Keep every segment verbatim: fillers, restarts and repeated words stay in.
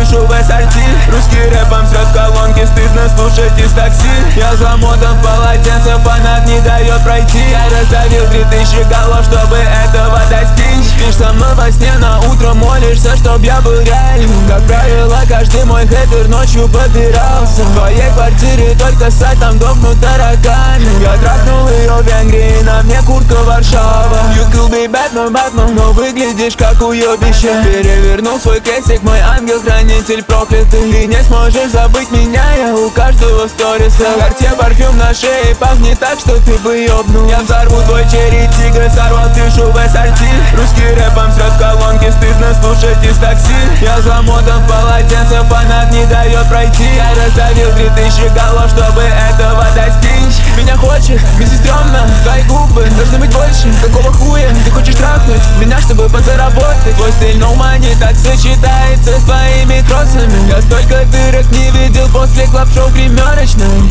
пишу в эс эр ти. Русский рэпом срет колонки, стыдно слушать из такси. Я замотан в полотенце, фанат не дает пройти. Я раздавил три тысячи голов, чтобы этого достичь. Спишь со мной во сне, на утро молишься, чтоб я был реальным. Как правило, каждый мой хейтер ночью подбирался. В твоей квартире только сайт, там дохнут тараканы. Я трахнул ее в Венгрии, на мне куртка Варшава. You could be Batman, Batman, но выглядишь как уебище. Перевернул свой кейсик, мой ангел-хранитель проклятый. Ты не сможешь забыть меня, я у каждого в сториса. На карте парфюм на шее, пахнет так, что ты бы ёбнул. Я взорву твой черри тигр, сорвал тишу в эс эр ти. Русский рэпом срет колонки, стыдно слушать из такси. Я замотан в полотенце, фанат не дает пройти. Я раздавил три тысячи голов, чтобы этого достичь. Меня хочет, мне стрёмно, твои губы должны быть больше. Какого хуя ты хочешь трахнуть меня, чтобы подзаработать? Твой стиль no money так сочетается с твоими кроссами. Я столько дырок не видел после клаб-шоу гримерочной.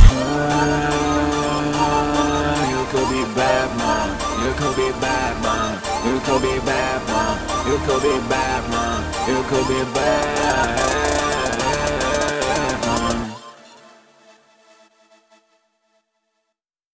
You could be Batman, you could be Batman, you could be Batman, you could be Batman, you could be Batman.